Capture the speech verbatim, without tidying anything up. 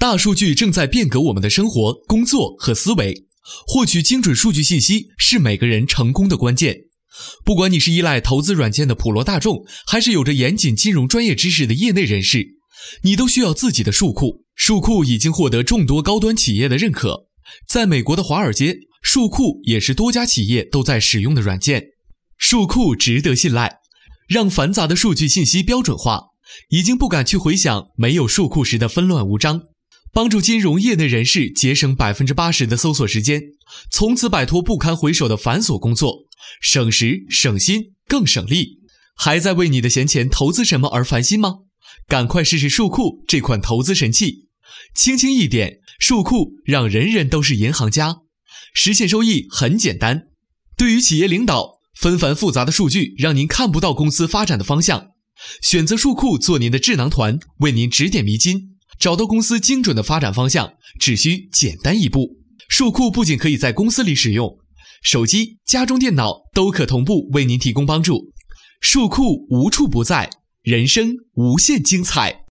大数据正在变革我们的生活、工作和思维。获取精准数据信息是每个人成功的关键。不管你是依赖投资软件的普罗大众，还是有着严谨金融专业知识的业内人士，你都需要自己的数库。数库已经获得众多高端企业的认可。在美国的华尔街，数库也是多家企业都在使用的软件。数库值得信赖，让繁杂的数据信息标准化，已经不敢去回想没有数库时的纷乱无章。帮助金融业内人士节省 百分之八十 的搜索时间，从此摆脱不堪回首的繁琐工作，省时省心更省力。还在为你的闲钱投资什么而烦心吗？赶快试试数库这款投资神器。轻轻一点，数库让人人都是银行家，实现收益很简单。对于企业领导，纷繁复杂的数据让您看不到公司发展的方向，选择数库做您的智囊团，为您指点迷津。找到公司精准的发展方向，只需简单一步。数库不仅可以在公司里使用，手机、家中电脑都可同步为您提供帮助。数库无处不在，人生无限精彩。